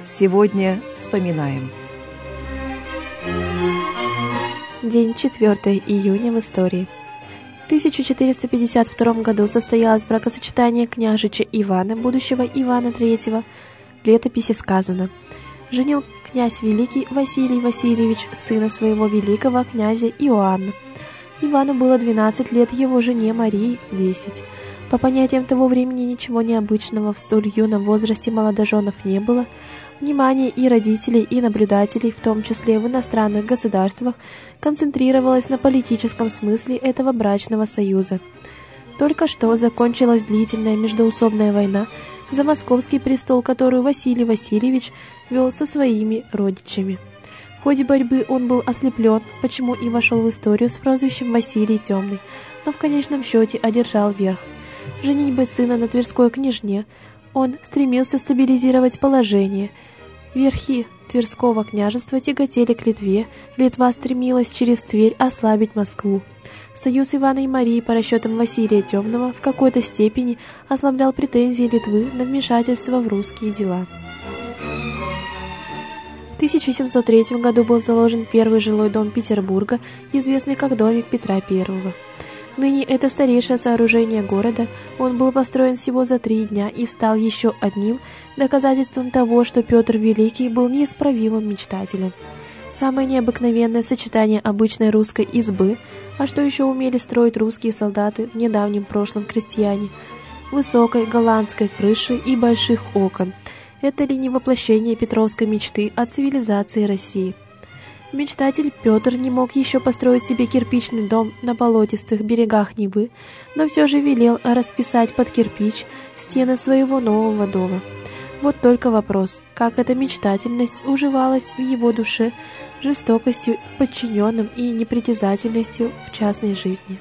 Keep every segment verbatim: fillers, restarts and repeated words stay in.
Сегодня вспоминаем. День четвёртого июня в истории. В тысяча четыреста пятьдесят втором году состоялось бракосочетание княжича Ивана, будущего Ивана третьего. В летописи сказано: «Женил князь великий Василий Васильевич сына своего великого князя Иоанна. Ивану было двенадцать лет, его жене Марии десять. По понятиям того времени ничего необычного в столь юном возрасте молодоженов не было. Внимание и родителей, и наблюдателей, в том числе в иностранных государствах, концентрировалось на политическом смысле этого брачного союза. Только что закончилась длительная междоусобная война за московский престол, которую Василий Васильевич вел со своими родичами. В ходе борьбы он был ослеплен, почему и вошел в историю с прозвищем Василий Темный, но в конечном счете одержал верх. Женитьбой сына на Тверской княжне он стремился стабилизировать положение. Верхи Тверского княжества тяготели к Литве, Литва стремилась через Тверь ослабить Москву. Союз Ивана и Марии по расчетам Василия Темного в какой-то степени ослаблял претензии Литвы на вмешательство в русские дела. В тысяча семьсот третьем году был заложен первый жилой дом Петербурга, известный как домик Петра Первого. Ныне это старейшее сооружение города. Он был построен всего за три дня и стал еще одним доказательством того, что Петр Великий был неисправимым мечтателем. Самое необыкновенное сочетание обычной русской избы, а что еще умели строить русские солдаты в недавнем прошлом крестьяне, высокой голландской крыши и больших окон. Это ли не воплощение петровской мечты о цивилизации России? Мечтатель Петр не мог еще построить себе кирпичный дом на болотистых берегах Невы, но все же велел расписать под кирпич стены своего нового дома. Вот только вопрос, как эта мечтательность уживалась в его душе жестокостью к подчиненным и непритязательностью в частной жизни.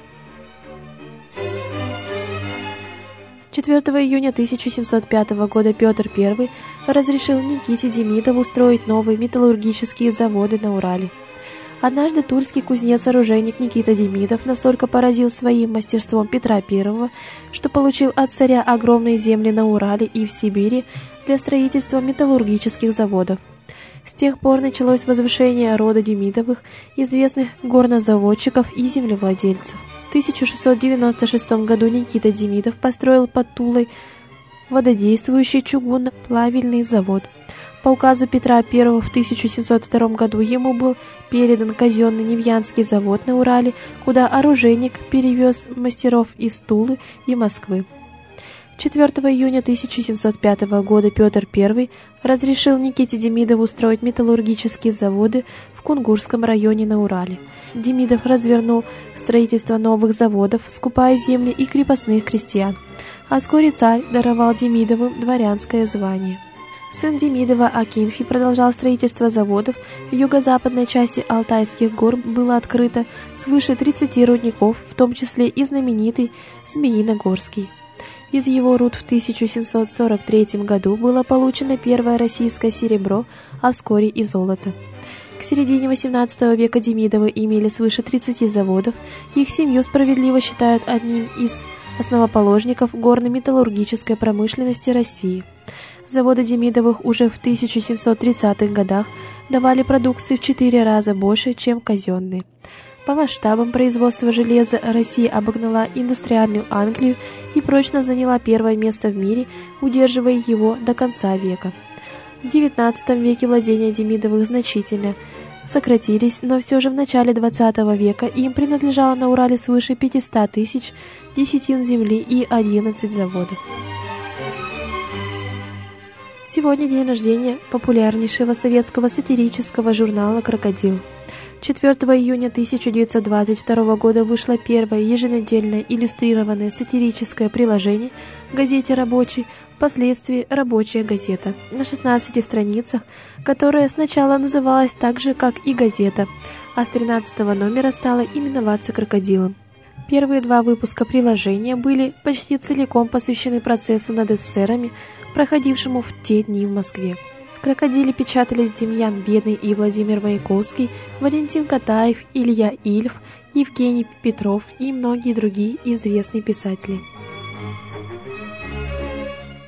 четвёртого июня тысяча семьсот пятого года Петр Первый разрешил Никите Демидову строить новые металлургические заводы на Урале. Однажды тульский кузнец-оружейник Никита Демидов настолько поразил своим мастерством Петра Первого, что получил от царя огромные земли на Урале и в Сибири для строительства металлургических заводов. С тех пор началось возвышение рода Демидовых, известных горнозаводчиков и землевладельцев. В тысяча шестьсот девяносто шестом году Никита Демидов построил под Тулой вододействующий чугунно-плавильный завод. По указу Петра Первого в тысяча семьсот втором году ему был передан казенный Невьянский завод на Урале, куда оружейник перевез мастеров из Тулы и Москвы. четвёртого июня тысяча семьсот пятого года Петр Первый разрешил Никите Демидову строить металлургические заводы в Кунгурском районе на Урале. Демидов развернул строительство новых заводов, скупая земли и крепостных крестьян, а вскоре царь даровал Демидовым дворянское звание. Сын Демидова Акинфий продолжал строительство заводов. В юго-западной части Алтайских гор было открыто свыше тридцати рудников, в том числе и знаменитый Змеиногорский. Из его руд в тысяча семьсот сорок третьем году было получено первое российское серебро, а вскоре и золото. К середине восемнадцатого века Демидовы имели свыше тридцати заводов. Их семью справедливо считают одним из основоположников горно-металлургической промышленности России. Заводы Демидовых уже в тысяча семьсот тридцатых годах давали продукции в четыре раза больше, чем казенные. По масштабам производства железа Россия обогнала индустриальную Англию и прочно заняла первое место в мире, удерживая его до конца века. В девятнадцатом веке владения Демидовых значительно сократились, но все же в начале двадцатого века им принадлежало на Урале свыше пятисот тысяч десятин земли и одиннадцать заводов. Сегодня день рождения популярнейшего советского сатирического журнала «Крокодил». четвёртого июня тысяча девятьсот двадцать второго года вышло первое еженедельное иллюстрированное сатирическое приложение в газете «Рабочий», впоследствии «Рабочая газета», на шестнадцати страницах, которая сначала называлась так же, как и газета, а с тринадцатого номера стала именоваться «Крокодилом». Первые два выпуска приложения были почти целиком посвящены процессу над эсерами, проходившему в те дни в Москве. В «Крокодиле» печатались Демьян Бедный и Владимир Маяковский, Валентин Катаев, Илья Ильф, Евгений Петров и многие другие известные писатели. В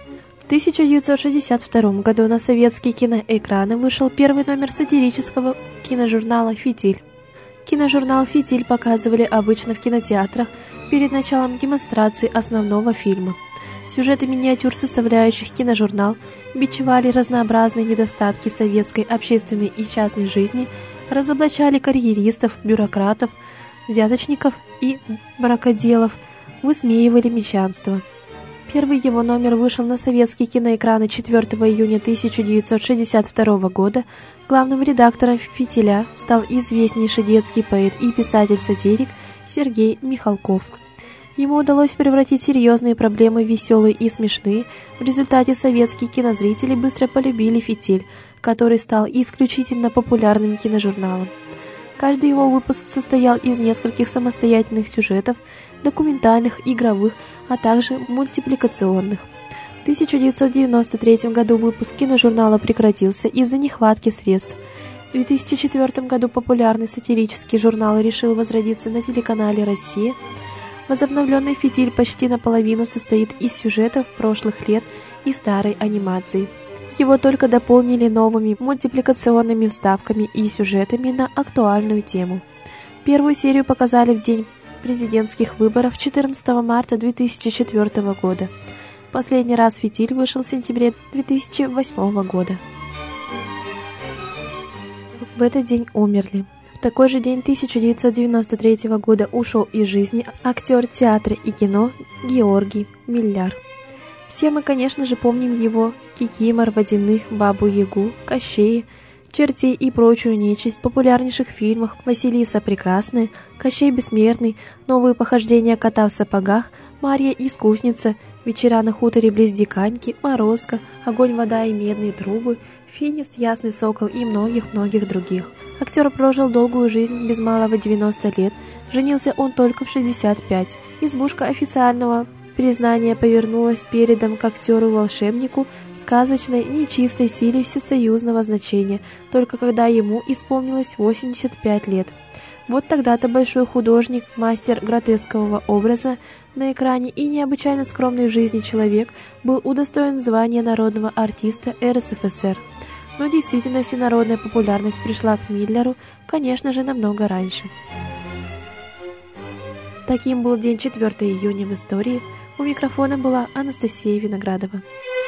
тысяча девятьсот шестьдесят втором году на советские киноэкраны вышел первый номер сатирического киножурнала «Фитиль». Киножурнал «Фитиль» показывали обычно в кинотеатрах перед началом демонстрации основного фильма. Сюжеты миниатюр, составляющих киножурнал, бичевали разнообразные недостатки советской общественной и частной жизни, разоблачали карьеристов, бюрократов, взяточников и бракоделов, высмеивали мещанство. Первый его номер вышел на советские киноэкраны четвёртого июня тысяча девятьсот шестьдесят второго года. Главным редактором «Фитиля» стал известнейший детский поэт и писатель-сатирик Сергей Михалков. Ему удалось превратить серьезные проблемы в веселые и смешные. В результате советские кинозрители быстро полюбили «Фитиль», который стал исключительно популярным киножурналом. Каждый его выпуск состоял из нескольких самостоятельных сюжетов, документальных, игровых, а также мультипликационных. В тысяча девятьсот девяносто третьем году выпуск киножурнала прекратился из-за нехватки средств. В две тысячи четвёртом году популярный сатирический журнал решил возродиться на телеканале «Россия». Возобновленный «Фитиль» почти наполовину состоит из сюжетов прошлых лет и старой анимации. Его только дополнили новыми мультипликационными вставками и сюжетами на актуальную тему. Первую серию показали в день президентских выборов четырнадцатого марта две тысячи четвёртого года. Последний раз «Фитиль» вышел в сентябре две тысячи восьмого года. В этот день умерли. В такой же день тысяча девятьсот девяносто третьего года ушел из жизни актер театра и кино Георгий Милляр. Все мы, конечно же, помним его Кикимор, Водяных, Бабу-Ягу, Кощея, чертей и прочую нечисть в популярнейших фильмах «Василиса Прекрасная», «Кощей Бессмертный», «Новые похождения кота в сапогах», «Марья Искусница», «Вечера на хуторе близ Диканьки», «Морозко», «Огонь, вода и медные трубы», «Финист, Ясный сокол» и многих-многих других. Актер прожил долгую жизнь, без малого девяносто лет, женился он только в шестьдесят пять. Избушка официального признание повернулось передом к актеру-волшебнику сказочной, нечистой силе всесоюзного значения, только когда ему исполнилось восемьдесят пять лет. Вот тогда-то большой художник, мастер гротескового образа на экране и необычайно скромный в жизни человек был удостоен звания народного артиста эр эс эф эс эр. Но действительно всенародная популярность пришла к Миллеру, конечно же, намного раньше. Таким был день четвёртого июня в истории. У микрофона была Анастасия Виноградова.